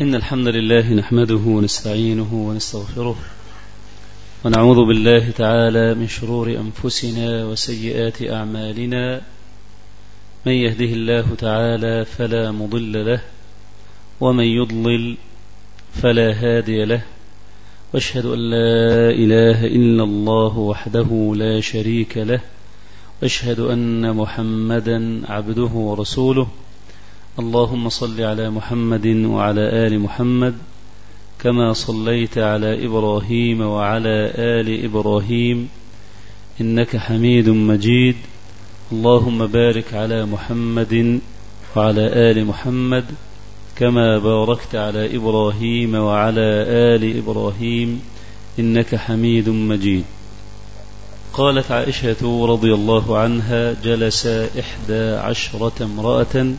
إن الحمد لله نحمده ونستعينه ونستغفره ونعوذ بالله تعالى من شرور أنفسنا وسيئات أعمالنا. من يهده الله تعالى فلا مضل له ومن يضلل فلا هادي له، واشهد أن لا إله إلا الله وحده لا شريك له، واشهد أن محمدا عبده ورسوله. اللهم صل على محمد وعلى آل محمد كما صليت على إبراهيم وعلى آل إبراهيم إنك حميد مجيد. اللهم بارك على محمد وعلى آل محمد كما باركت على إبراهيم وعلى آل إبراهيم إنك حميد مجيد. قالت عائشة رضي الله عنها: جلس 11 امرأة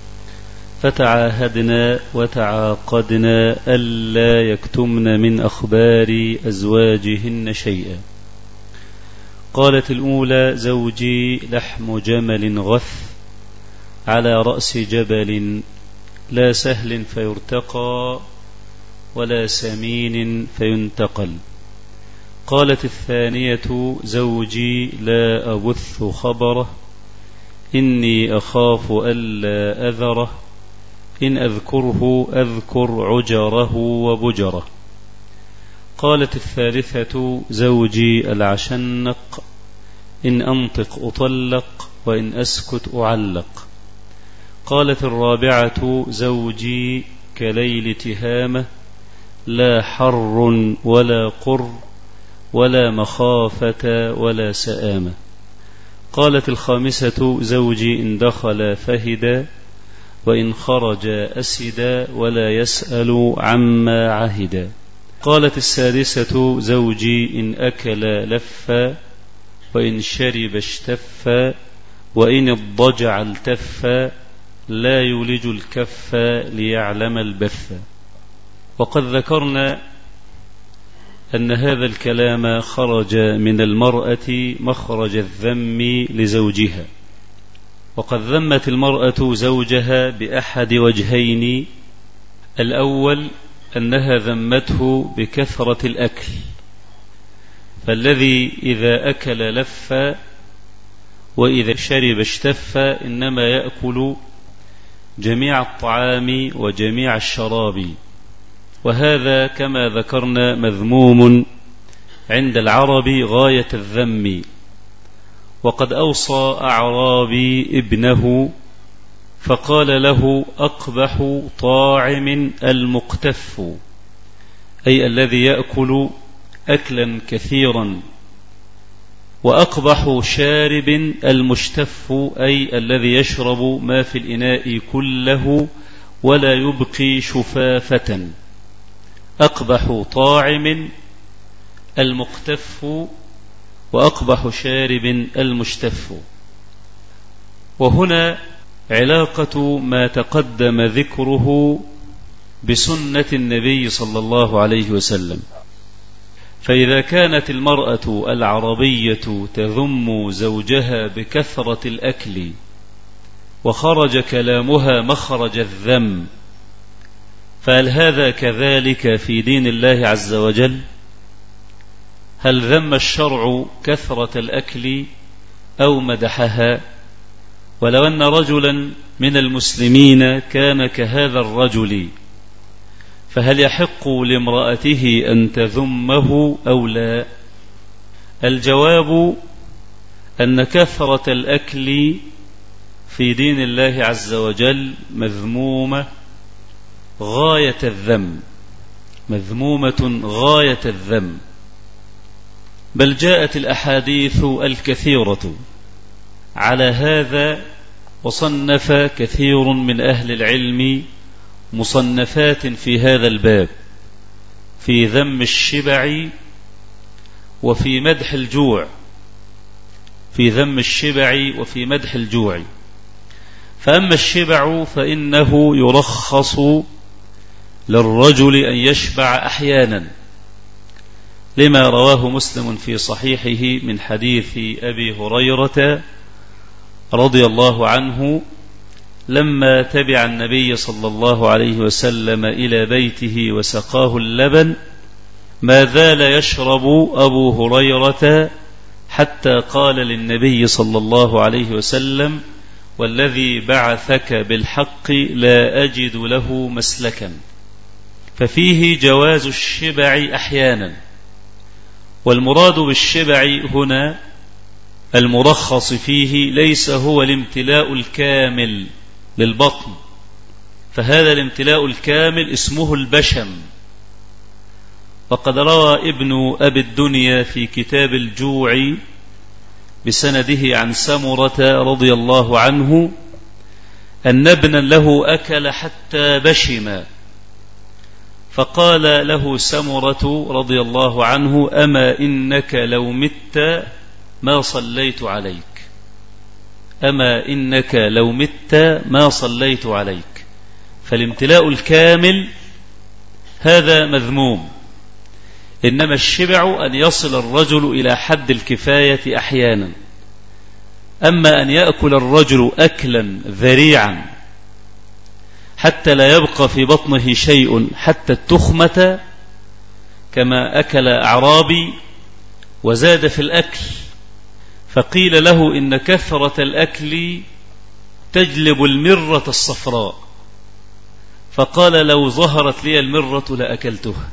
فتعاهدنا وتعاقدنا ألا يكتمن من أخبار أزواجهن شيئا. قالت الأولى: زوجي لحم جمل غث على رأس جبل، لا سهل فيرتقى ولا سمين فينتقل. قالت الثانية: زوجي لا أبث خبره، إني أخاف ألا أذره، إن أذكره أذكر عجره وبجره. قالت الثالثة: زوجي العشنق، إن أنطق أطلق وإن أسكت أعلق. قالت الرابعة: زوجي كليل تهامة، لا حر ولا قر ولا مخافة ولا سآمة. قالت الخامسة: زوجي إن دخل فهدا وإن خرج أسدا ولا يسأل عما عهدا. قالت السادسة: زوجي إن أكل لفا وإن شرب اشتفا وإن اضطجع التفا، لا يولج الكف ليعلم البث. وقد ذكرنا أن هذا الكلام خرج من المرأة مخرج الذم لزوجها، وقد ذمت المرأة زوجها بأحد وجهين: الأول أنها ذمته بكثرة الأكل، فالذي إذا أكل لف وإذا شرب اشتف إنما يأكل جميع الطعام وجميع الشراب، وهذا كما ذكرنا مذموم عند العرب غاية الذم. وقد أوصى أعرابي ابنه فقال له: أقبح طاعم المقتف، أي الذي يأكل أكلا كثيرا، وأقبح شارب المشتف، أي الذي يشرب ما في الإناء كله ولا يبقي شفافة. أقبح طاعم المقتف وأقبح شارب المشتف. وهنا علاقة ما تقدم ذكره بسنة النبي صلى الله عليه وسلم. فإذا كانت المرأة العربية تذم زوجها بكثرة الأكل وخرج كلامها مخرج الذم، فهل هذا كذلك في دين الله عز وجل؟ هل ذم الشرع كثرة الأكل أو مدحها؟ ولو أن رجلا من المسلمين كان كهذا الرجل، فهل يحق لامرأته أن تذمه أو لا؟ الجواب أن كثرة الأكل في دين الله عز وجل مذمومة غاية الذم، مذمومة غاية الذم، بل جاءت الأحاديث الكثيرة على هذا، وصنف كثير من أهل العلم مصنفات في هذا الباب في ذم الشبع وفي مدح الجوع، في ذم الشبع وفي مدح الجوع. فأما الشبع فإنه يرخص للرجل أن يشبع أحيانا، لما رواه مسلم في صحيحه من حديث أبي هريرة رضي الله عنه لما تبع النبي صلى الله عليه وسلم إلى بيته وسقاه اللبن ما زال يشرب أبو هريرة حتى قال للنبي صلى الله عليه وسلم: والذي بعثك بالحق لا أجد له مسلكا. ففيه جواز الشبع أحيانا، والمراد بالشبع هنا المرخص فيه ليس هو الامتلاء الكامل للبطن، فهذا الامتلاء الكامل اسمه البشم. وقد روى ابن أبي الدنيا في كتاب الجوع بسنده عن سمرة رضي الله عنه أن ابنا له أكل حتى بشم، فقال له سمرة رضي الله عنه: أما إنك لو مت ما صليت عليك، أما إنك لو مت ما صليت عليك. فالامتلاء الكامل هذا مذموم، إنما الشبع أن يصل الرجل إلى حد الكفاية أحيانا. أما أن يأكل الرجل أكلا ذريعا حتى لا يبقى في بطنه شيء حتى التخمة كما أكل أعرابي وزاد في الأكل، فقيل له إن كثرة الأكل تجلب المرة الصفراء، فقال: لو ظهرت لي المرة لأكلتها.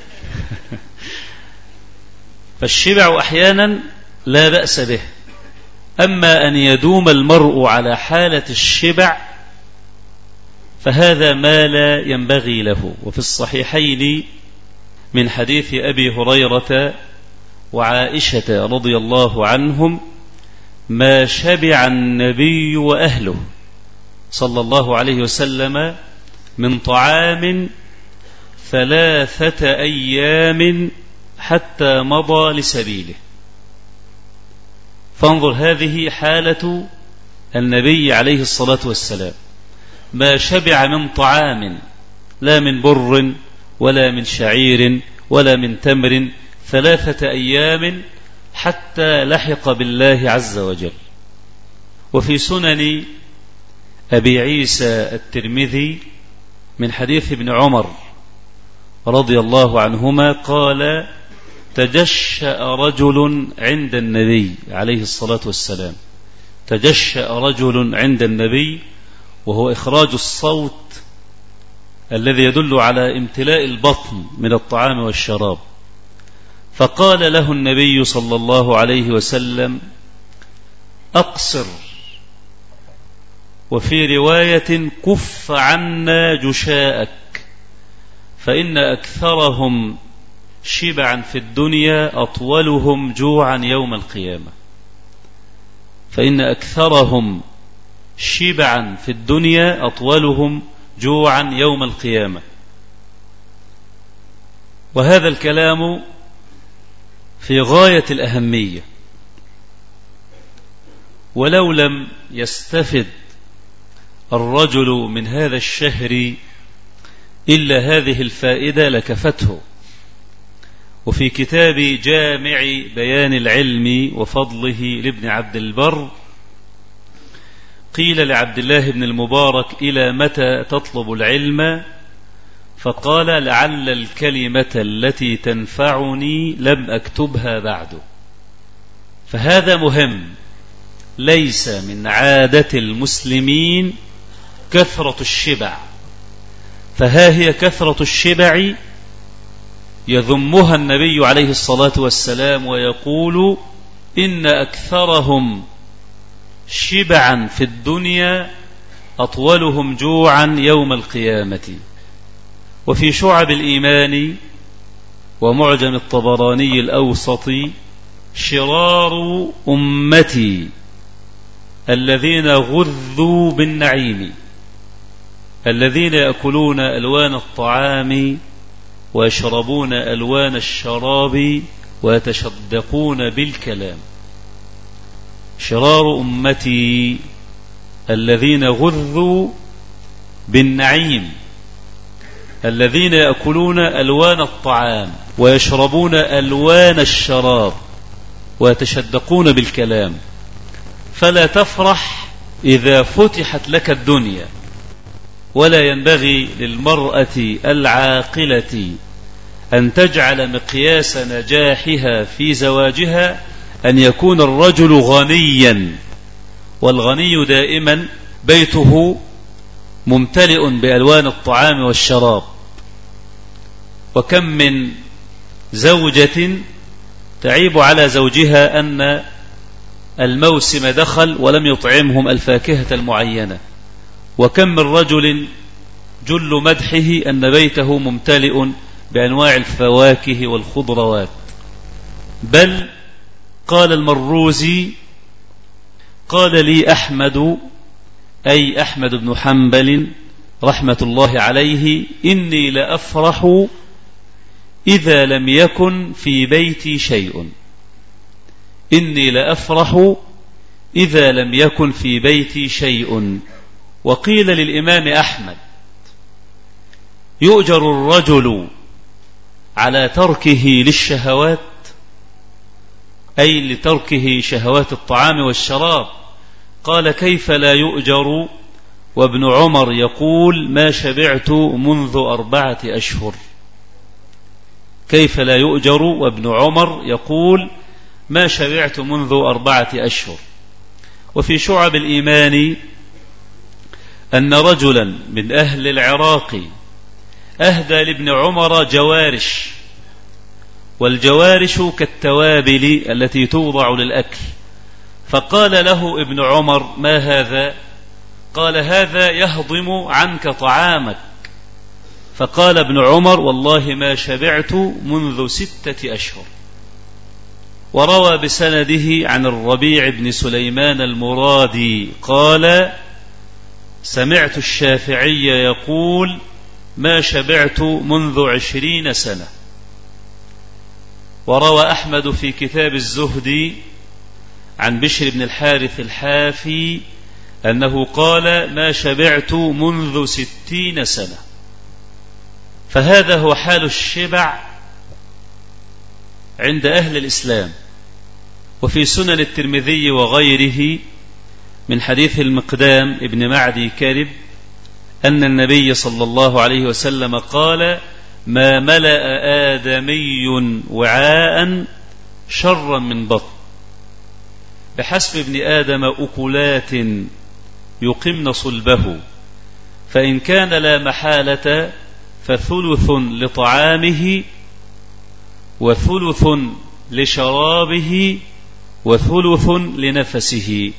فالشبع أحيانا لا بأس به، أما أن يدوم المرء على حالة الشبع فهذا ما لا ينبغي له. وفي الصحيحين من حديث أبي هريرة وعائشة رضي الله عنهم: ما شبع النبي وأهله صلى الله عليه وسلم من طعام 3 أيام حتى مضى لسبيله. فانظر، هذه حالة النبي عليه الصلاة والسلام، ما شبع من طعام، لا من بر ولا من شعير ولا من تمر، 3 أيام حتى لحق بالله عز وجل. وفي سنن أبي عيسى الترمذي من حديث ابن عمر رضي الله عنهما قال: تجشأ رجل عند النبي عليه الصلاة والسلام. تجشأ رجل عند النبي وهو إخراج الصوت الذي يدل على امتلاء البطن من الطعام والشراب، فقال له النبي صلى الله عليه وسلم: أقصر، وفي رواية: كف عنا جشاءك، فإن أكثرهم شبعا في الدنيا أطولهم جوعا يوم القيامة. فإن أكثرهم شبعا في الدنيا أطولهم جوعا يوم القيامة. وهذا الكلام في غاية الأهمية، ولو لم يستفد الرجل من هذا الشهر إلا هذه الفائدة لكفته. وفي كتاب جامع بيان العلم وفضله لابن عبد البر قيل لعبد الله بن المبارك: إلى متى تطلب العلم؟ فقال: لعل الكلمة التي تنفعني لم أكتبها بعد. فهذا مهم، ليس من عادة المسلمين كثرة الشبع، فها هي كثرة الشبع يذمها النبي عليه الصلاة والسلام ويقول: إن أكثرهم شبعا في الدنيا أطولهم جوعا يوم القيامة. وفي شعب الإيمان ومعجم الطبراني الأوسط: شرار أمتي الذين غذوا بالنعيم، الذين يأكلون ألوان الطعام ويشربون ألوان الشراب ويتشدقون بالكلام. شرار أمتي الذين غذوا بالنعيم، الذين يأكلون ألوان الطعام ويشربون ألوان الشراب ويتشدقون بالكلام. فلا تفرح إذا فتحت لك الدنيا، ولا ينبغي للمرأة العاقلة أن تجعل مقياس نجاحها في زواجها أن يكون الرجل غنيا، والغني دائما بيته ممتلئ بألوان الطعام والشراب. وكم من زوجة تعيب على زوجها أن الموسم دخل ولم يطعمهم الفاكهة المعينة، وكم من رجل جل مدحه أن بيته ممتلئ بأنواع الفواكه والخضروات. بل قال المروزي: قال لي أحمد، أي أحمد بن حنبل رحمة الله عليه: إني لأفرح إذا لم يكن في بيتي شيء. إني لأفرح إذا لم يكن في بيتي شيء. وقيل للإمام أحمد: يؤجر الرجل على تركه للشهوات، أي لتركه شهوات الطعام والشراب؟ قال: كيف لا يؤجر وابن عمر يقول: ما شبعت منذ 4 أشهر. كيف لا يؤجر وابن عمر يقول: ما شبعت منذ 4 أشهر. وفي شعب الإيمان أن رجلا من أهل العراق أهدى لابن عمر جوارش، والجوارش كالتوابل التي توضع للأكل، فقال له ابن عمر: ما هذا؟ قال: هذا يهضم عنك طعامك. فقال ابن عمر: والله ما شبعت منذ 6 أشهر. وروى بسنده عن الربيع بن سليمان المرادي قال: سمعت الشافعي يقول: ما شبعت منذ 20 سنة. وروى أحمد في كتاب الزهد عن بشر بن الحارث الحافي أنه قال: ما شبعت منذ 60 سنة. فهذا هو حال الشبع عند أهل الإسلام. وفي سنن الترمذي وغيره من حديث المقدام ابن معدي كرب أن النبي صلى الله عليه وسلم قال: ما ملأ آدمي وعاء شرا من بطن، بحسب ابن آدم أكلات يقمن صلبه، فإن كان لا محالة فثلث لطعامه وثلث لشرابه وثلث لنفسه.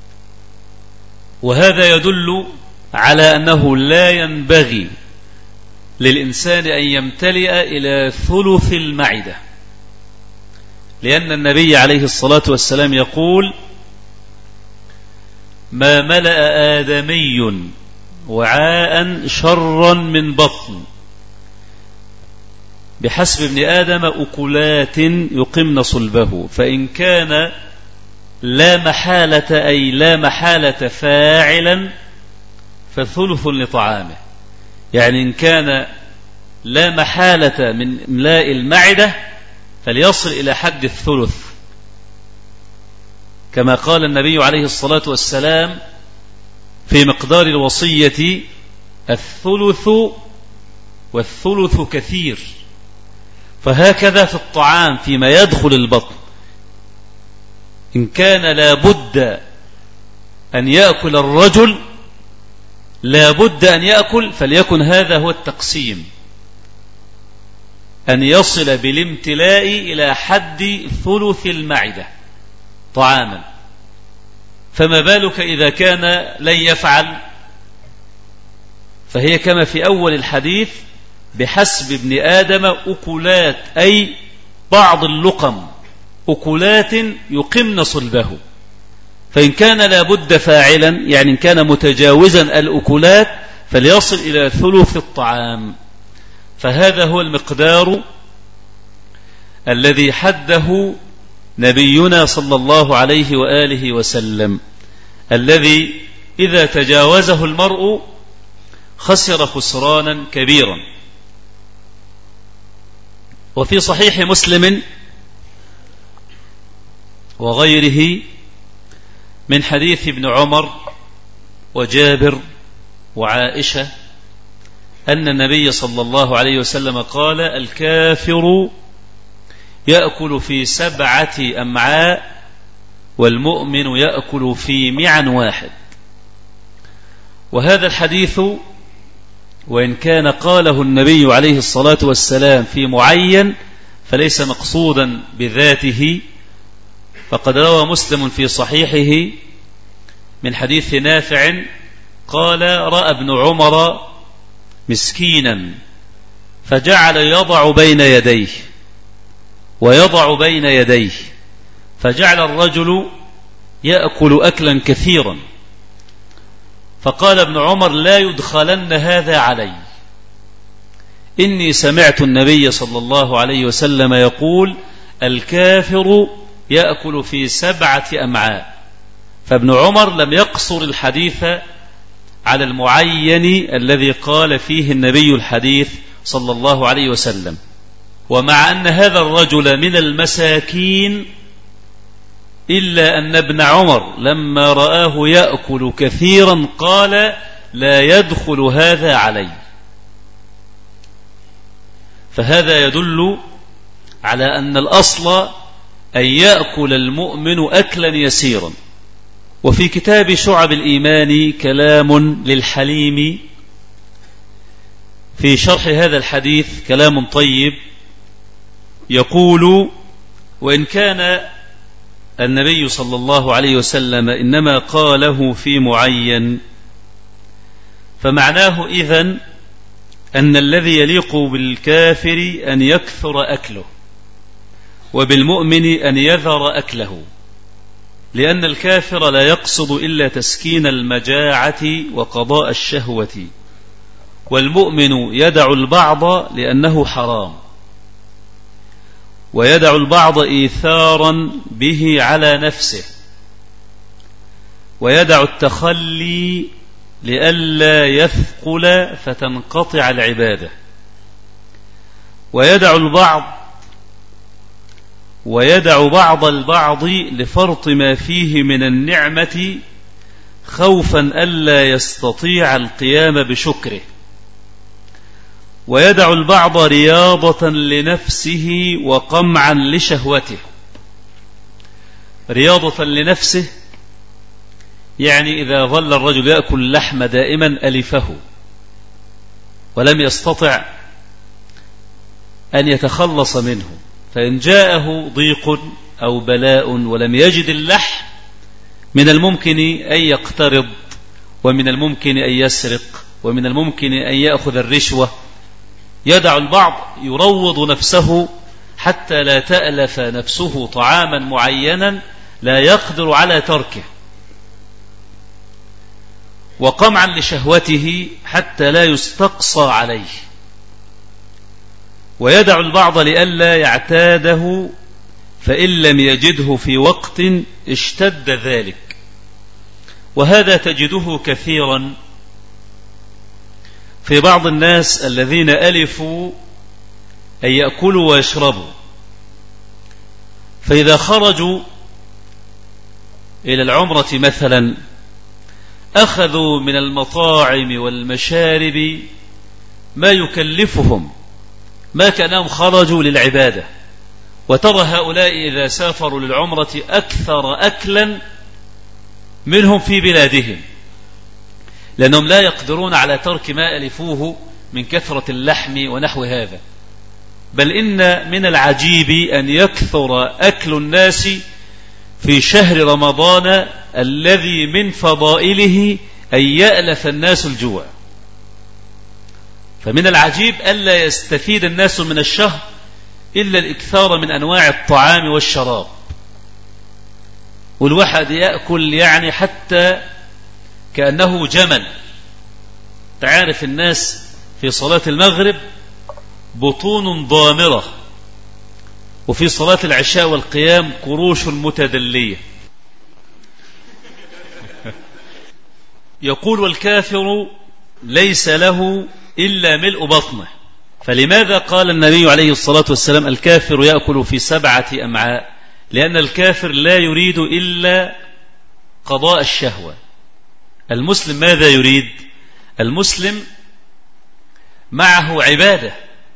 وهذا يدل على أنه لا ينبغي للإنسان أن يمتلئ إلى ثلث المعدة، لأن النبي عليه الصلاة والسلام يقول: ما ملأ آدمي وعاء شرا من بطن، بحسب ابن آدم أكلات يقمن صلبه، فإن كان لا محالة، أي لا محالة فاعلا، فثلث لطعامه. يعني إن كان لا محالة من إملاء المعدة فليصل إلى حد الثلث، كما قال النبي عليه الصلاة والسلام في مقدار الوصية: الثلث والثلث كثير. فهكذا في الطعام فيما يدخل البطن، إن كان لابد أن يأكل الرجل، لابد أن يأكل، فليكن هذا هو التقسيم، أن يصل بالامتلاء إلى حد ثلث المعدة طعاما. فما بالك إذا كان لن يفعل؟ فهي كما في أول الحديث: بحسب ابن آدم أكلات، أي بعض اللقم، أكلات يقمن صلبه. فإن كان لابد فاعلا، يعني إن كان متجاوزا الأكلات، فليصل إلى ثلث الطعام. فهذا هو المقدار الذي حده نبينا صلى الله عليه وآله وسلم، الذي إذا تجاوزه المرء خسر خسرانا كبيرا. وفي صحيح مسلم وغيره من حديث ابن عمر وجابر وعائشة أن النبي صلى الله عليه وسلم قال: الكافر يأكل في 7 أمعاء والمؤمن يأكل في معن واحد. وهذا الحديث وإن كان قاله النبي عليه الصلاة والسلام في معين فليس مقصودا بذاته، فقد روى مسلم في صحيحه من حديث نافع قال: رأى ابن عمر مسكينا فجعل يضع بين يديه ويضع بين يديه، فجعل الرجل يأكل أكلا كثيرا، فقال ابن عمر: لا يدخلن هذا علي، إني سمعت النبي صلى الله عليه وسلم يقول: الكافر يأكل في 7 أمعاء. فابن عمر لم يقصر الحديث على المعين الذي قال فيه النبي الحديث صلى الله عليه وسلم. ومع أن هذا الرجل من المساكين إلا أن ابن عمر لما رآه يأكل كثيرا قال: لا يدخل هذا علي. فهذا يدل على أن الأصل أن يأكل المؤمن أكلا يسيرا. وفي كتاب شعب الإيمان كلام للحليم في شرح هذا الحديث كلام طيب، يقول: وإن كان النبي صلى الله عليه وسلم إنما قاله في معين، فمعناه إذن أن الذي يليق بالكافر أن يكثر أكله، وبالمؤمن أن يذر أكله، لأن الكافر لا يقصد إلا تسكين المجاعة وقضاء الشهوة، والمؤمن يدع البعض لأنه حرام، ويدع البعض إيثارا به على نفسه، ويدع التخلي لئلا يثقل فتنقطع العبادة، ويدع بعض البعض لفرط ما فيه من النعمة خوفا ألا يستطيع القيام بشكره، ويدع البعض رياضة لنفسه وقمعا لشهوته. رياضة لنفسه يعني إذا ظل الرجل يأكل اللحم دائما ألفه ولم يستطع أن يتخلص منه، فإن جاءه ضيق أو بلاء ولم يجد اللحم من الممكن أن يقترض، ومن الممكن أن يسرق، ومن الممكن أن يأخذ الرشوة. يدع البعض يروض نفسه حتى لا تألف نفسه طعاما معينا لا يقدر على تركه، وقمعا لشهوته حتى لا يستقصى عليه، ويدع البعض لئلا يعتاده، فإن لم يجده في وقت اشتد ذلك. وهذا تجده كثيرا في بعض الناس الذين ألفوا أن يأكلوا ويشربوا، فإذا خرجوا إلى العمرة مثلا أخذوا من المطاعم والمشارب ما يكلفهم ما كانهم خرجوا للعبادة. وترى هؤلاء إذا سافروا للعمرة أكثر أكلا منهم في بلادهم، لأنهم لا يقدرون على ترك ما ألفوه من كثرة اللحم ونحو هذا. بل إن من العجيب أن يكثر أكل الناس في شهر رمضان الذي من فضائله أن يألف الناس الجوع. فمن العجيب ألا يستفيد الناس من الشهر إلا الإكثار من أنواع الطعام والشراب، والواحد يأكل يعني حتى كأنه جمل. تعرف الناس في صلاة المغرب بطون ضامرة، وفي صلاة العشاء والقيام قروش متدلية. يقول: والكافر ليس له إلا ملء بطنه. فلماذا قال النبي عليه الصلاة والسلام: الكافر يأكل في 7 أمعاء؟ لأن الكافر لا يريد إلا قضاء الشهوة، المسلم ماذا يريد؟ المسلم معه عبادة،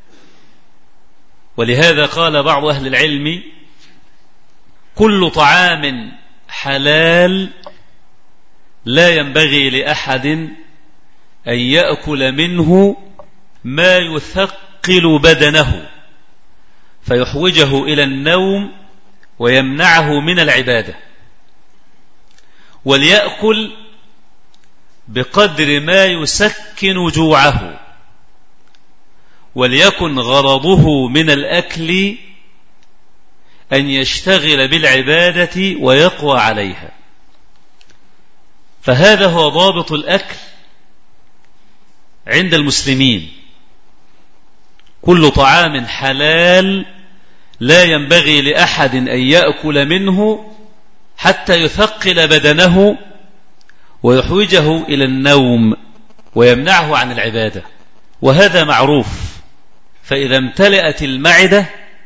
ولهذا قال بعض أهل العلم: كل طعام حلال لا ينبغي لأحد أن يأكل منه ما يثقل بدنه فيحوجه إلى النوم ويمنعه من العبادة، وليأكل بقدر ما يسكن جوعه، وليكن غرضه من الأكل أن يشتغل بالعبادة ويقوى عليها. فهذا هو ضابط الأكل عند المسلمين: كل طعام حلال لا ينبغي لأحد أن يأكل منه حتى يثقل بدنه ويحوجه إلى النوم ويمنعه عن العبادة، وهذا معروف. فإذا امتلأت المعدة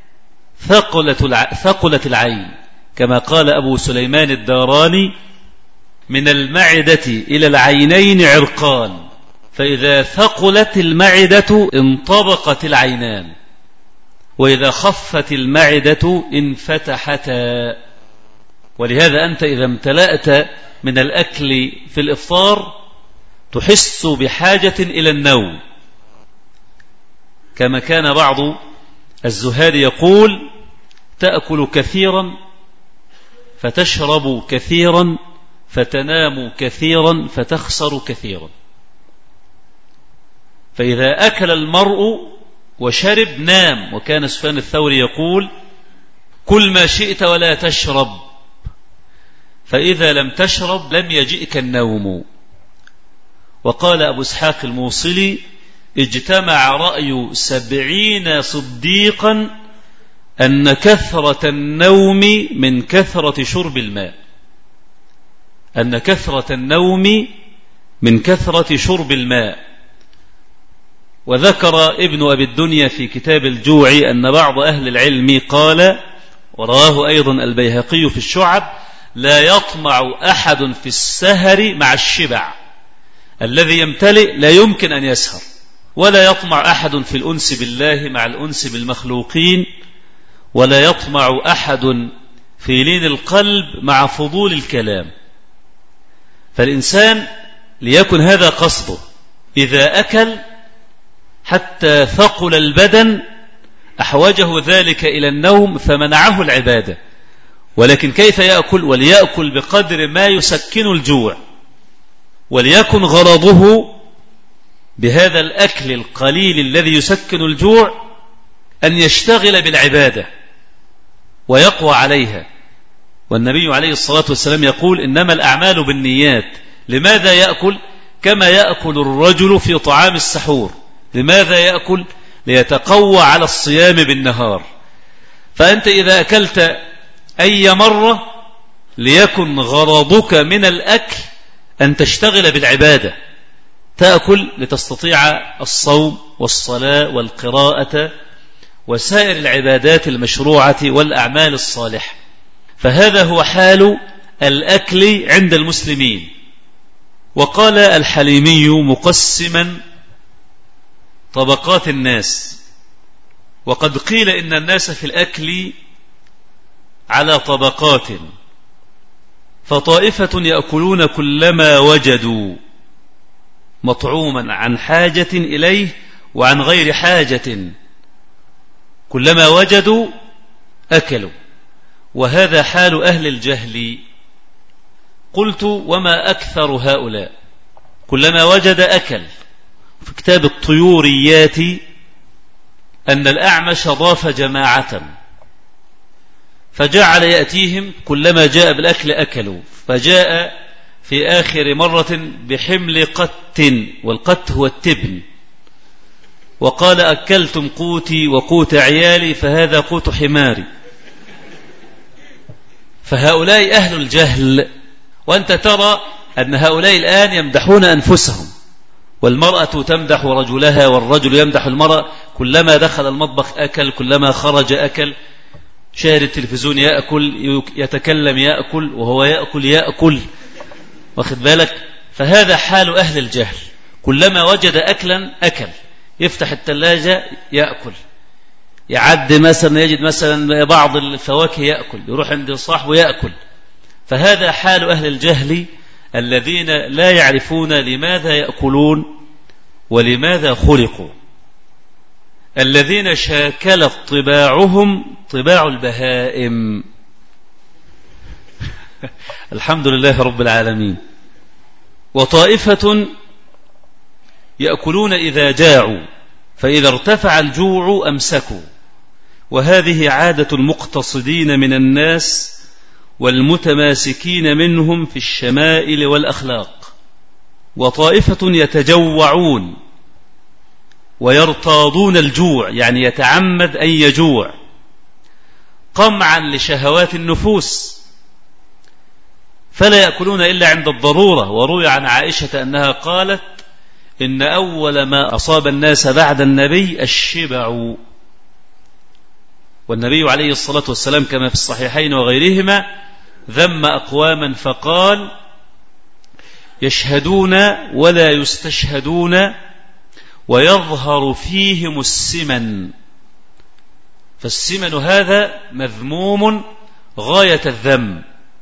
ثقلت العين، كما قال أبو سليمان الداراني: من المعدة إلى العينين عرقان، فإذا ثقلت المعدة انطبقت العينان، وإذا خفت المعدة انفتحتا. ولهذا أنت إذا امتلأت من الأكل في الإفطار تحس بحاجة إلى النوم، كما كان بعض الزهاد يقول: تأكل كثيرا فتشرب كثيرا فتنام كثيرا فتخسر كثيرا. فإذا أكل المرء وشرب نام. وكان سفيان الثوري يقول: كل ما شئت ولا تشرب، فإذا لم تشرب لم يجئك النوم. وقال أبو إسحاق الموصلي: اجتمع رأي 70 صديقا أن كثرة النوم من كثرة شرب الماء، أن كثرة النوم من كثرة شرب الماء. وذكر ابن أبي الدنيا في كتاب الجوع أن بعض أهل العلم قال، وراه أيضا البيهقي في الشعب: لا يطمع أحد في السهر مع الشبع، الذي يمتلئ لا يمكن أن يسهر، ولا يطمع أحد في الأنس بالله مع الأنس بالمخلوقين، ولا يطمع أحد في لين القلب مع فضول الكلام. فالإنسان ليكن هذا قصده، إذا أكل حتى ثقل البدن أحوجه ذلك إلى النوم فمنعه العبادة. ولكن كيف يأكل؟ وليأكل بقدر ما يسكن الجوع، وليكن غرضه بهذا الأكل القليل الذي يسكن الجوع أن يشتغل بالعبادة ويقوى عليها. والنبي عليه الصلاة والسلام يقول: إنما الأعمال بالنيات. لماذا يأكل؟ كما يأكل الرجل في طعام السحور. لماذا يأكل؟ ليتقوى على الصيام بالنهار. فأنت إذا أكلت أي مرة ليكن غرضك من الأكل أن تشتغل بالعبادة، تأكل لتستطيع الصوم والصلاة والقراءة وسائر العبادات المشروعة والأعمال الصالحة. فهذا هو حال الأكل عند المسلمين. وقال الحليمي مقسما طبقات الناس: وقد قيل إن الناس في الأكل على طبقات، فطائفة يأكلون كلما وجدوا مطعوما عن حاجة إليه وعن غير حاجة، كلما وجدوا أكلوا، وهذا حال أهل الجهل. قلت: وما أكثر هؤلاء؟ كلما وجد أكل. في كتاب الطيوريات أن الأعمش ضاف جماعة فجعل يأتيهم كلما جاء بالأكل أكلوا، فجاء في آخر مرة بحمل قت، والقت هو التبن، وقال: أكلتم قوتي وقوت عيالي فهذا قوت حماري. فهؤلاء أهل الجهل. وأنت ترى أن هؤلاء الآن يمدحون أنفسهم، والمرأة تمدح رجلها والرجل يمدح المرأة، كلما دخل المطبخ أكل، كلما خرج أكل، شاهد التلفزيون يأكل، يتكلم يأكل، وهو يأكل واخد بالك. فهذا حال أهل الجهل، كلما وجد أكلا أكل، يفتح الثلاجة يأكل، يعد مثلا يجد مثلا بعض الفواكه يأكل، يروح عند صاحبه يأكل. فهذا حال أهل الجهل الذين لا يعرفون لماذا يأكلون ولماذا خلقوا، الذين شاكلت طباعهم طباع البهائم. الحمد لله رب العالمين. وطائفة يأكلون إذا جاعوا، فإذا ارتفع الجوع أمسكوا، وهذه عادة المقتصدين من الناس والمتماسكين منهم في الشمائل والأخلاق. وطائفة يتجوعون ويرتاضون الجوع، يعني يتعمد أن يجوع قمعا لشهوات النفوس، فلا يأكلون إلا عند الضرورة. وروي عن عائشة أنها قالت: إن أول ما أصاب الناس بعد النبي الشبع. والنبي عليه الصلاة والسلام كما في الصحيحين وغيرهما ذم أقواما فقال: يشهدون ولا يستشهدون ويظهر فيهم السمن. فالسمن هذا مذموم غاية الذم.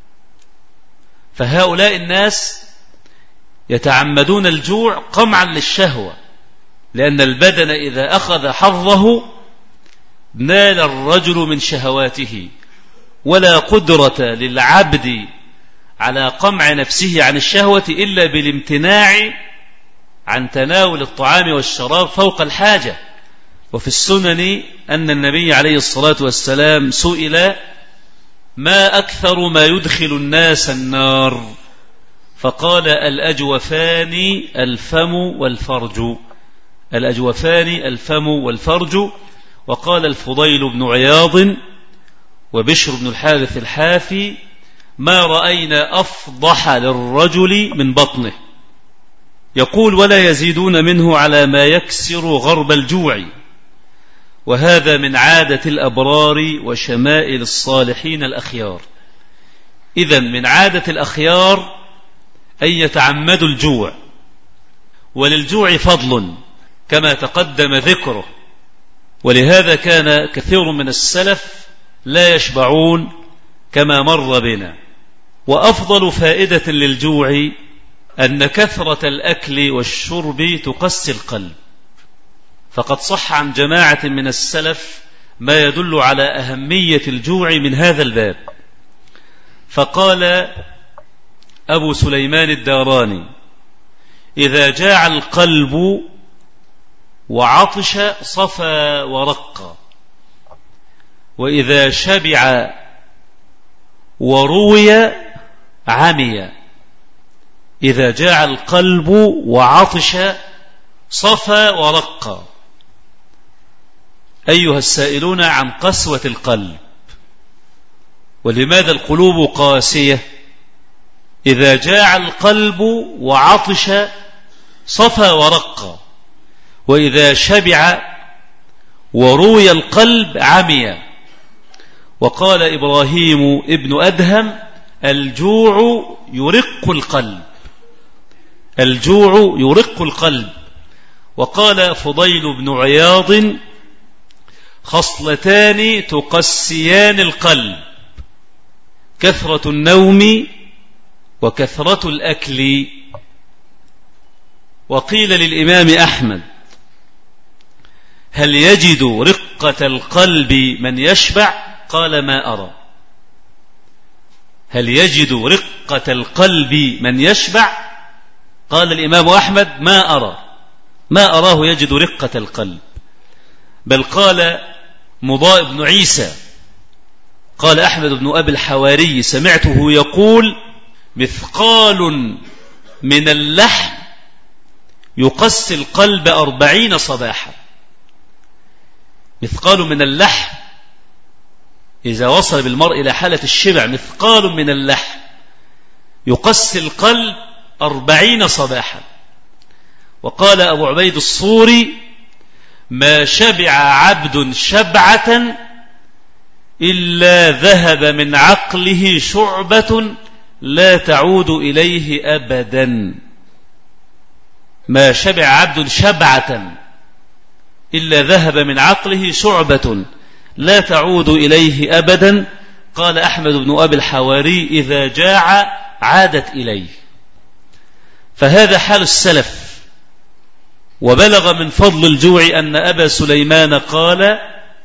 فهؤلاء الناس يتعمدون الجوع قمعا للشهوة، لأن البدن إذا أخذ حظه نال الرجل من شهواته، ولا قدرة للعبد على قمع نفسه عن الشهوة إلا بالامتناع عن تناول الطعام والشراب فوق الحاجة. وفي السنن أن النبي عليه الصلاة والسلام سئل: ما أكثر ما يدخل الناس النار؟ فقال: الأجوفان الفم والفرج. الأجوفان الفم والفرج. وقال الفضيل بن عياض وبشر بن الحارث الحافي: ما رأينا أفضح للرجل من بطنه. يقول: ولا يزيدون منه على ما يكسر غرب الجوع. وهذا من عادة الأبرار وشمائل الصالحين الأخيار. إذن من عادة الأخيار أن يتعمدوا الجوع، وللجوع فضل كما تقدم ذكره، ولهذا كان كثير من السلف لا يشبعون كما مر بنا. وأفضل فائدة للجوع أن كثرة الأكل والشرب تقسي القلب، فقد صح عن جماعة من السلف ما يدل على أهمية الجوع من هذا الباب. فقال أبو سليمان الداراني: إذا جاع القلب وعطش صفى ورق، وإذا شبع وروي عمي. إذا جاع القلب وعطش صفى ورق. أيها السائلون عن قسوة القلب، ولماذا القلوب قاسية؟ إذا جاع القلب وعطش صفى ورق، وإذا شبع وروي القلب عمي. وقال إبراهيم ابن أدهم: الجوع يرق القلب. الجوع يرق القلب. وقال فضيل بن عياض: خصلتان تقسيان القلب: كثرة النوم وكثرة الأكل. وقيل للإمام أحمد: هل يجد رقة القلب من يشبع؟ قال: ما أرى. هل يجد رقة القلب من يشبع؟ قال الإمام أحمد: ما أرى، ما أراه يجد رقة القلب. بل قال مضاء بن عيسى: قال أحمد بن أبي الحواري: سمعته يقول: مثقال من اللحم يقسي القلب 40 صباحا. مثقال من اللحم، إذا وصل بالمرء إلى حالة الشبع، مثقال من اللحم يقسي القلب 40 صباحا. وقال أبو عبيد الصوري: ما شبع عبد شبعة إلا ذهب من عقله شعبة لا تعود إليه أبدا. ما شبع عبد شبعة إلا ذهب من عقله شعبة لا تعود إليه أبدا. قال أحمد بن أبي الحواري: إذا جاع عادت إليه. فهذا حال السلف. وبلغ من فضل الجوع أن أبا سليمان قال،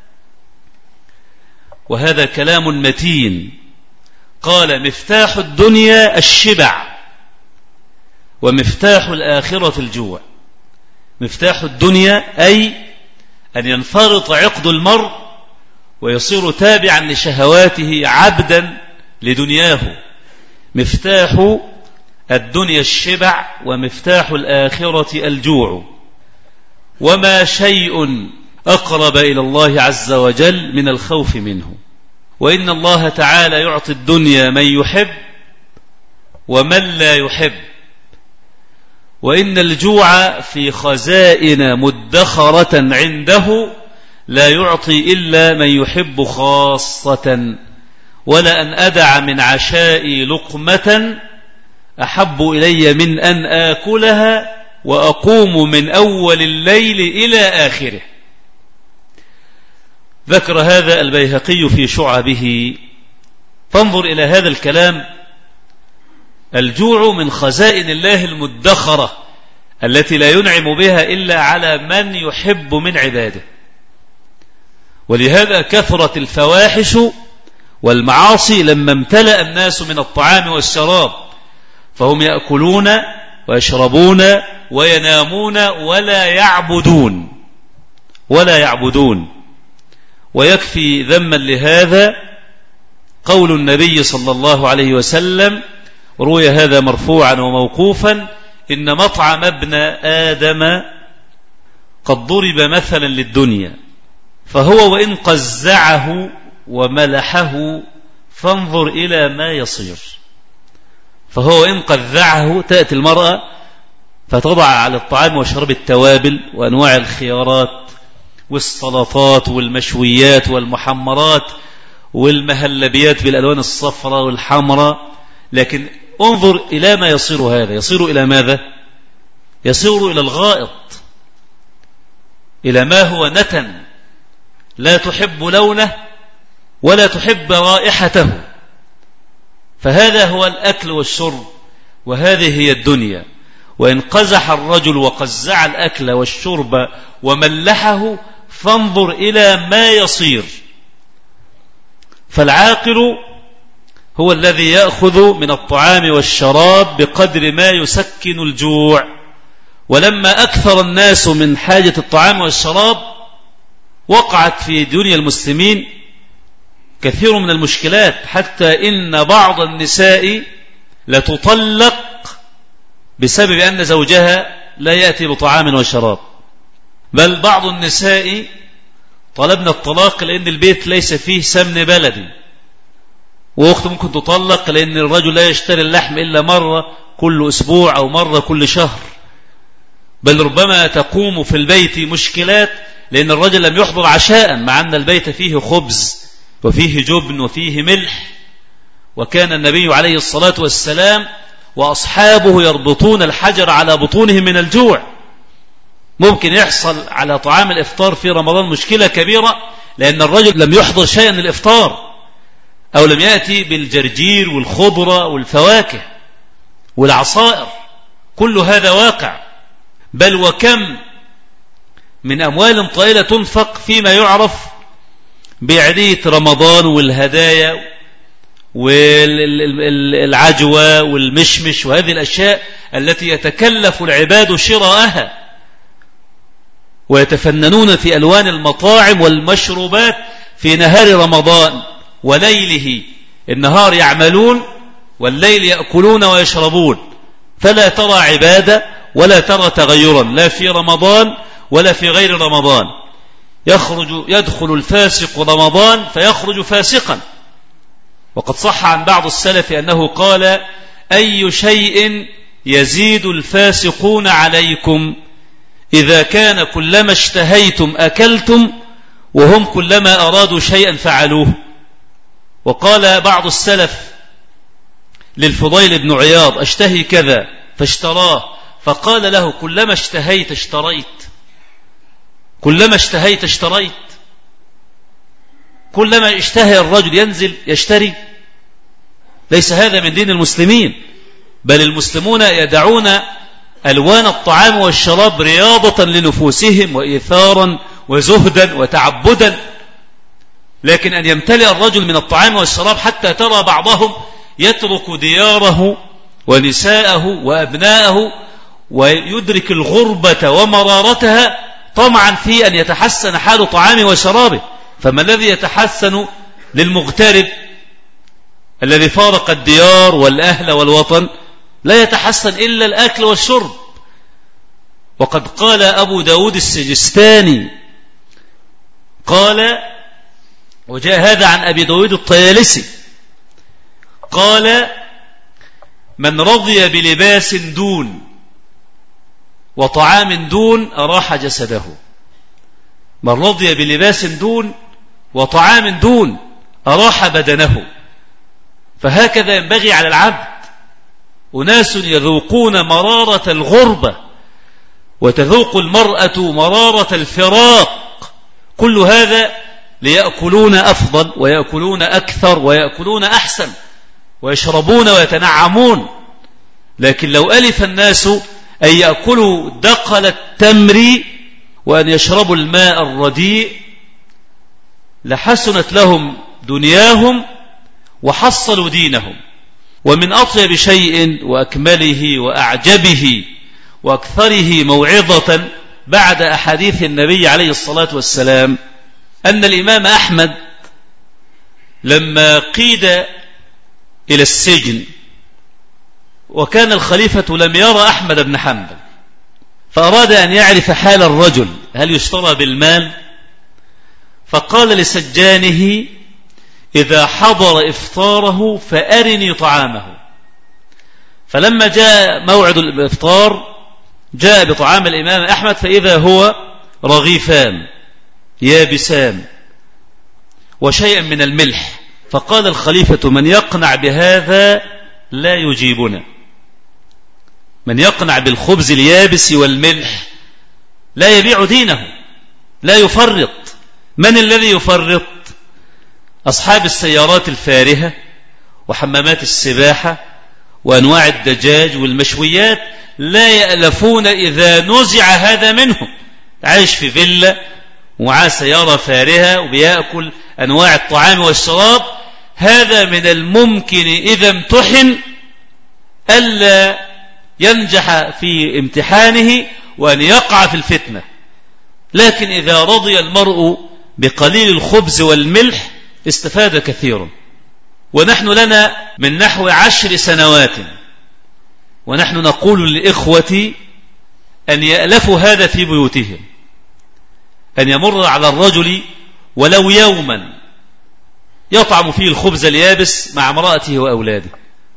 وهذا كلام متين، قال: مفتاح الدنيا الشبع ومفتاح الآخرة الجوع. مفتاح الدنيا أي أن ينفرط عقد المرء ويصير تابعا لشهواته عبدا لدنياه. مفتاح الدنيا الشبع ومفتاح الآخرة الجوع. وما شيء أقرب إلى الله عز وجل من الخوف منه. وإن الله تعالى يعطي الدنيا من يحب ومن لا يحب. وإن الجوع في خزائن مدخرة عنده لا يعطي إلا من يحب خاصة. ولا أن أدع من عشائي لقمة أحب إلي من أن آكلها وأقوم من أول الليل إلى آخره. ذكر هذا البيهقي في شعبه. فانظر إلى هذا الكلام. الجوع من خزائن الله المدخرة التي لا ينعم بها إلا على من يحب من عباده. ولهذا كثرت الفواحش والمعاصي لما امتلأ الناس من الطعام والشراب، فهم يأكلون ويشربون وينامون ولا يعبدون. ويكفي ذما لهذا قول النبي صلى الله عليه وسلم، روي هذا مرفوعا وموقوفا: إن مطعم ابن آدم قد ضرب مثلا للدنيا، فهو وإن قزعه وملحه فانظر إلى ما يصير. فهو وإن قزعه، تأتي المرأة فتضع على الطعام والشراب التوابل وأنواع الخيارات والسلطات والمشويات والمحمرات والمهلبيات بالألوان الصفراء والحمراء، لكن انظر إلى ما يصير. هذا يصير إلى ماذا؟ يصير إلى الغائط، إلى ما هو نتن لا تحب لونه ولا تحب رائحته. فهذا هو الأكل والشرب، وهذه هي الدنيا. وإن قزح الرجل وقزع الأكل والشرب وملحه فانظر إلى ما يصير. فالعاقل هو الذي يأخذ من الطعام والشراب بقدر ما يسكن الجوع. ولما أكثر الناس من حاجة الطعام والشراب وقعت في دنيا المسلمين كثير من المشكلات، حتى إن بعض النساء لتطلق بسبب أن زوجها لا يأتي بطعام وشراب. بل بعض النساء طلبنا الطلاق لأن البيت ليس فيه سمن بلدي، وأخت ممكن تطلق لأن الرجل لا يشتري اللحم إلا مرة كل أسبوع أو مرة كل شهر. بل ربما تقوم في البيت مشكلات لأن الرجل لم يحضر عشاء، مع أن البيت فيه خبز وفيه جبن وفيه ملح. وكان النبي عليه الصلاة والسلام وأصحابه يربطون الحجر على بطونهم من الجوع. ممكن يحصل على طعام الإفطار في رمضان مشكلة كبيرة لأن الرجل لم يحضر شيئا للإفطار، أو لم يأتي بالجرجير والخضرة والفواكه والعصائر. كل هذا واقع. بل وكم من أموال طائلة تنفق فيما يعرف بعيدية رمضان والهدايا والعجوة والمشمش وهذه الأشياء التي يتكلف العباد شراءها، ويتفننون في ألوان المطاعم والمشروبات في نهار رمضان وليله. النهار يعملون والليل يأكلون ويشربون، فلا ترى عبادة ولا ترى تغيرا لا في رمضان ولا في غير رمضان. يدخل الفاسق رمضان فيخرج فاسقا. وقد صح عن بعض السلف أنه قال: أي شيء يزيد الفاسقون عليكم إذا كان كلما اشتهيتم أكلتم وهم كلما أرادوا شيئا فعلوه. وقال بعض السلف للفضيل بن عياض: أشتهي كذا، فاشتراه فقال له: كلما اشتهيت اشتريت، كلما اشتهيت اشتريت، كلما اشتهى الرجل ينزل يشتري. ليس هذا من دين المسلمين، بل المسلمون يدعون ألوان الطعام والشراب رياضة لنفوسهم وإيثارا وزهدا وتعبدا، لكن أن يمتلئ الرجل من الطعام والشراب حتى ترى بعضهم يترك دياره ونساءه وأبناءه ويدرك الغربة ومرارتها طمعا في أن يتحسن حال طعامه وشرابه. فما الذي يتحسن للمغترب الذي فارق الديار والأهل والوطن؟ لا يتحسن إلا الأكل والشرب. وقد قال أبو داود السجستاني، قال، وجاء هذا عن أبي داود الطيالسي، قال: من رضي بلباس دون وطعام دون أراح جسده. من رضي بلباس دون وطعام دون أراح بدنه. فهكذا ينبغي على العبد. أناس يذوقون مرارة الغربة، وتذوق المرأة مرارة الفراق، كل هذا ليأكلون أفضل ويأكلون أكثر ويأكلون أحسن ويشربون ويتنعمون. لكن لو ألف الناس أن يأكلوا دقل التمر وأن يشربوا الماء الرديء لحسنت لهم دنياهم وحصلوا دينهم. ومن أطيب شيء وأكمله وأعجبه وأكثره موعظة بعد أحاديث النبي عليه الصلاة والسلام أن الإمام أحمد لما قيد إلى السجن وكان الخليفة لم يرى أحمد بن حنبل، فأراد أن يعرف حال الرجل هل يشترى بالمال، فقال لسجانه: إذا حضر إفطاره فأرني طعامه. فلما جاء موعد الإفطار جاء بطعام الإمام أحمد فإذا هو رغيفان يابسان وشيئا من الملح. فقال الخليفة: من يقنع بهذا لا يجيبنا. من يقنع بالخبز اليابس والملح لا يبيع دينه، لا يفرط. من الذي يفرط؟ أصحاب السيارات الفارهة وحمامات السباحة وأنواع الدجاج والمشويات لا يألفون إذا نزع هذا منهم. عايش في فيلا ومعاه سيارة فارهة وبيأكل أنواع الطعام والشراب، هذا من الممكن إذا امتحن ألا ينجح في امتحانه وأن يقع في الفتنة. لكن إذا رضي المرء بقليل الخبز والملح استفاد كثيرا. ونحن لنا من نحو 10 سنوات ونحن نقول للإخوة أن يألفوا هذا في بيوتهم، أن يمر على الرجل ولو يوما يطعم فيه الخبز اليابس مع امرأته وأولاده،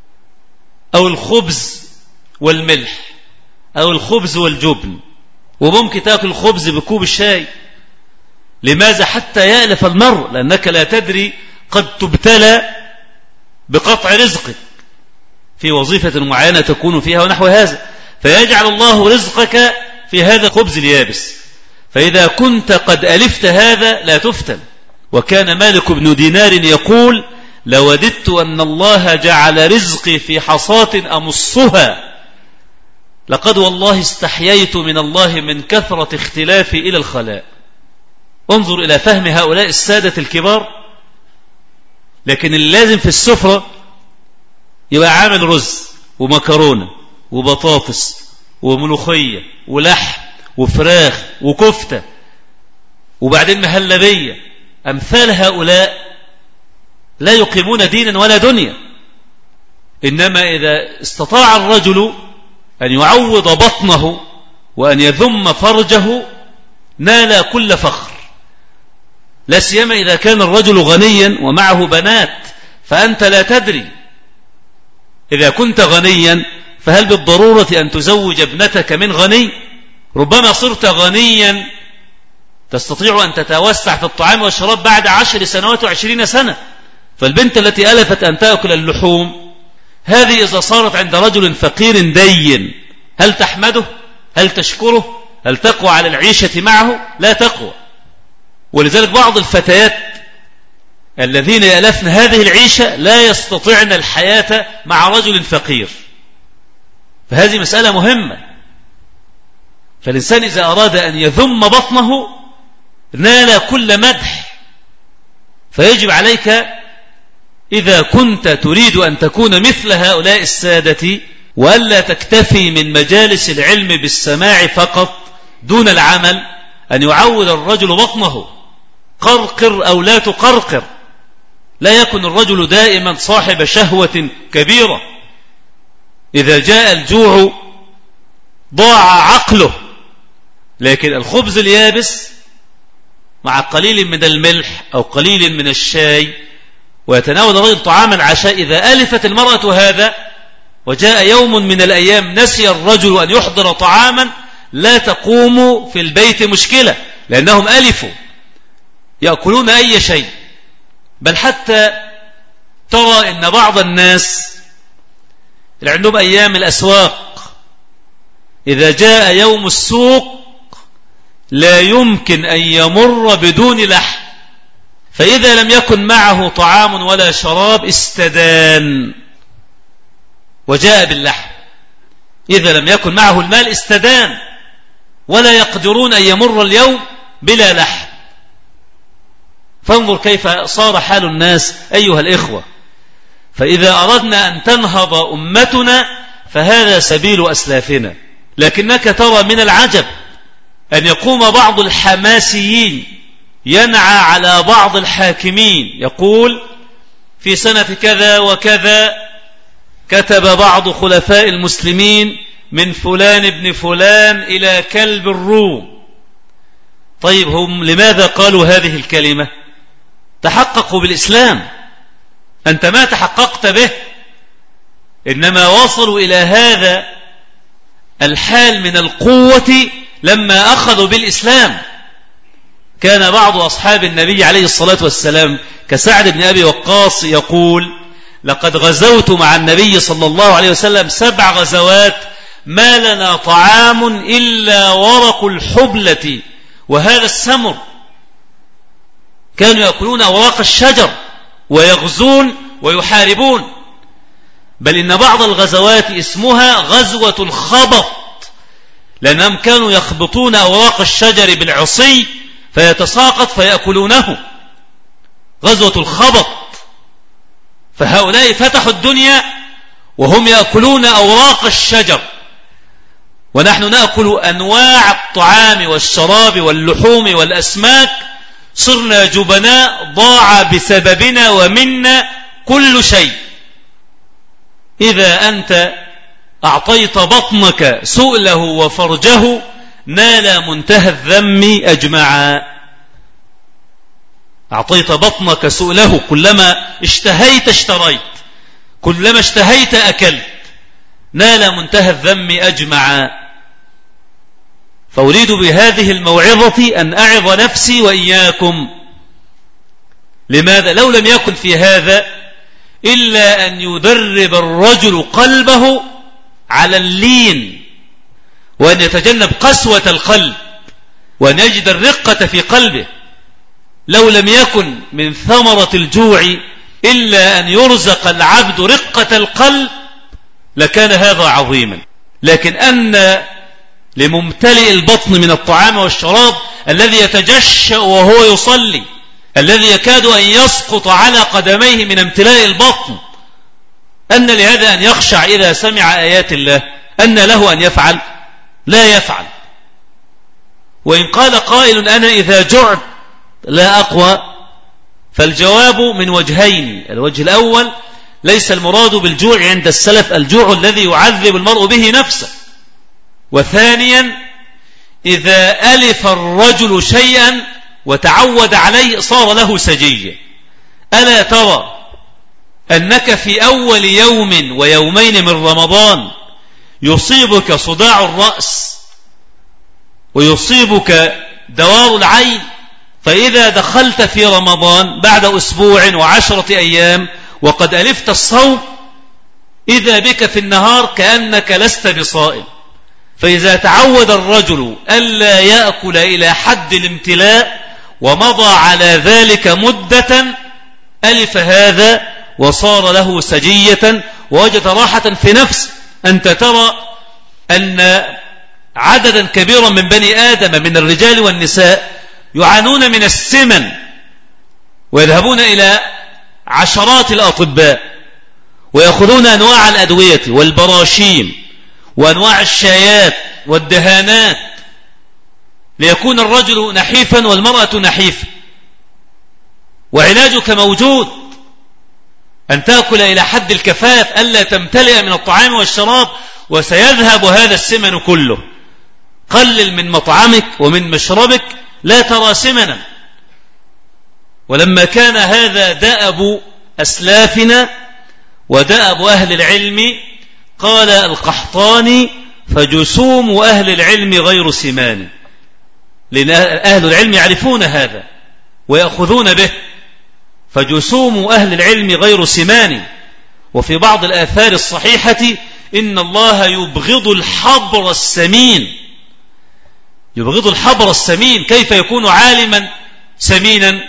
أو الخبز والملح، أو الخبز والجبن، وممكن تأكل الخبز بكوب الشاي. لماذا؟ حتى يألف المرء، لأنك لا تدري قد تبتلى بقطع رزقك في وظيفة معينة تكون فيها ونحو هذا، فيجعل الله رزقك في هذا الخبز اليابس. فإذا كنت قد ألفت هذا لا تفتن. وكان مالك بن دينار يقول: لوددت أن الله جعل رزقي في حصاة أمصها، لقد والله استحييت من الله من كثرة اختلافي إلى الخلاء. انظر إلى فهم هؤلاء السادة الكبار. لكن اللازم في السفرة يبقى عامل رز ومكرونة وبطاطس وملوخية ولحم وفراخ وكفتة وبعدين مهلبية. أمثال هؤلاء لا يقيمون دينا ولا دنيا. إنما إذا استطاع الرجل أن يعوض بطنه وأن يذم فرجه نال كل فخر، لا سيما إذا كان الرجل غنيا ومعه بنات، فأنت لا تدري. إذا كنت غنيا فهل بالضرورة أن تزوج ابنتك من غني؟ ربما صرت غنيا تستطيع أن تتوسع في الطعام والشراب بعد 10 سنوات و20 سنة. فالبنت التي ألفت أن تأكل اللحوم هذه إذا صارت عند رجل فقير دين هل تحمده؟ هل تشكره؟ هل تقوى على العيشة معه؟ لا تقوى. ولذلك بعض الفتيات الذين يألفن هذه العيشة لا يستطيعن الحياة مع رجل فقير. فهذه مسألة مهمة. فالإنسان إذا أراد أن يذم بطنه نال كل مدح. فيجب عليك إذا كنت تريد أن تكون مثل هؤلاء السادة وألا تكتفي من مجالس العلم بالسماع فقط دون العمل، أن يعود الرجل بطنه. قرقر أو لا تقرقر، لا يكن الرجل دائما صاحب شهوة كبيرة. إذا جاء الجوع ضاع عقله. لكن الخبز اليابس مع قليل من الملح أو قليل من الشاي، ويتناول الرجل طعاما العشاء، إذا ألفت المرأة هذا وجاء يوم من الأيام نسي الرجل أن يحضر طعاما، لا تقوم في البيت مشكلة، لأنهم ألفوا يأكلون أي شيء. بل حتى ترى إن بعض الناس اللي عندهم أيام الأسواق إذا جاء يوم السوق لا يمكن أن يمر بدون لحم، فإذا لم يكن معه طعام ولا شراب استدان وجاء باللحم. إذا لم يكن معه المال استدان، ولا يقدرون أن يمر اليوم بلا لحم. فانظر كيف صار حال الناس أيها الإخوة. فإذا أردنا أن تنهض أمتنا فهذا سبيل أسلافنا. لكنك ترى من العجب أن يقوم بعض الحماسيين ينعى على بعض الحاكمين، يقول في سنة كذا وكذا كتب بعض خلفاء المسلمين من فلان ابن فلان إلى كلب الروم. طيب هم لماذا قالوا هذه الكلمة؟ تحققوا بالإسلام، أنت ما تحققت به. إنما وصلوا إلى هذا الحال من القوة لما أخذوا بالإسلام. كان بعض أصحاب النبي عليه الصلاة والسلام كسعد بن أبي وقاص يقول لقد غزوت مع النبي صلى الله عليه وسلم 7 غزوات ما لنا طعام إلا ورق الحبلة وهذا السمر. كانوا يأكلون أوراق الشجر ويغزون ويحاربون. بل إن بعض الغزوات اسمها غزوة الخبط، لأنهم كانوا يخبطون أوراق الشجر بالعصي فيتساقط فيأكلونه. غزوة الخبط. فهؤلاء فتحوا الدنيا وهم يأكلون أوراق الشجر، ونحن نأكل أنواع الطعام والشراب واللحوم والأسماك. صرنا جبناء، ضاع بسببنا ومنا كل شيء. إذا أنت أعطيت بطنك سؤله وفرجه نال منتهى الذم أجمعا. أعطيت بطنك سؤله، كلما اشتهيت اشتريت، كلما اشتهيت أكلت، نال منتهى الذم أجمعا. فأريد بهذه الموعظة أن أعظ نفسي وإياكم. لماذا؟ لو لم يكن في هذا إلا أن يدرب الرجل قلبه على اللين، وأن يتجنب قسوة القلب، وأن يجد الرقة في قلبه. لو لم يكن من ثمرة الجوع إلا أن يرزق العبد رقة القلب لكان هذا عظيما. لكن أن لممتلئ البطن من الطعام والشراب الذي يتجشأ وهو يصلي، الذي يكاد أن يسقط على قدميه من امتلاء البطن، أن لهذا أن يخشع إذا سمع آيات الله؟ أن له أن يفعل؟ لا يفعل. وإن قال قائل أنا إذا جعت لا أقوى، فالجواب من وجهين. الوجه الأول ليس المراد بالجوع عند السلف الجوع الذي يعذب المرء به نفسه. وثانيا إذا ألف الرجل شيئا وتعود عليه صار له سجية. ألا ترى أنك في أول يوم ويومين من رمضان يصيبك صداع الرأس ويصيبك دوار العين، فإذا دخلت في رمضان بعد أسبوع و10 أيام وقد ألفت الصوم إذا بك في النهار كأنك لست بصائم، فإذا تعود الرجل ألا يأكل إلى حد الامتلاء ومضى على ذلك مدة ألف هذا وصار له سجية ووجد راحة في نفس. أنت ترى أن عددا كبيرا من بني آدم من الرجال والنساء يعانون من السمن ويذهبون إلى عشرات الأطباء ويأخذون أنواع الأدوية والبراشيم وأنواع الشايات والدهانات ليكون الرجل نحيفا والمرأة نحيفة. وعلاجك موجود، أن تأكل إلى حد الكفاف، ألا تمتلئ من الطعام والشراب، وسيذهب هذا السمن كله. قلل من مطعمك ومن مشربك لا ترى سمنا. ولما كان هذا دأب أسلافنا ودأب أهل العلم، قال القحطاني: فجسوم أهل العلم غير سمان. لأن أهل العلم يعرفون هذا ويأخذون به. فجسوم أهل العلم غير سمان. وفي بعض الآثار الصحيحة: إن الله يبغض الحبر السمين. يبغض الحبر السمين. كيف يكون عالما سمينا؟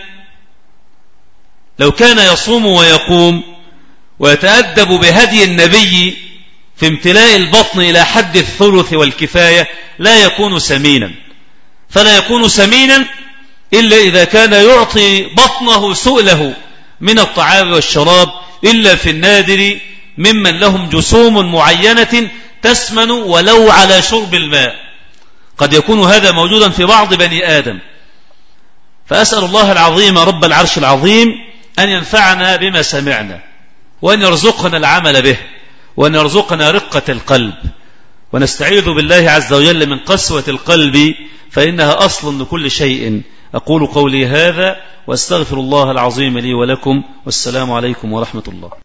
لو كان يصوم ويقوم ويتأدب بهدي النبي في امتلاء البطن إلى حد الثلث والكفاية لا يكون سمينا. فلا يكون سمينا إلا إذا كان يعطي بطنه سؤله من الطعام والشراب، إلا في النادر ممن لهم جسوم معينة تسمن ولو على شرب الماء. قد يكون هذا موجودا في بعض بني آدم. فأسأل الله العظيم رب العرش العظيم أن ينفعنا بما سمعنا، وأن يرزقنا العمل به، وأن يرزقنا رقة القلب، ونستعيذ بالله عز وجل من قسوة القلب فإنها أصل لكل شيء. أقول قولي هذا وأستغفر الله العظيم لي ولكم، والسلام عليكم ورحمة الله.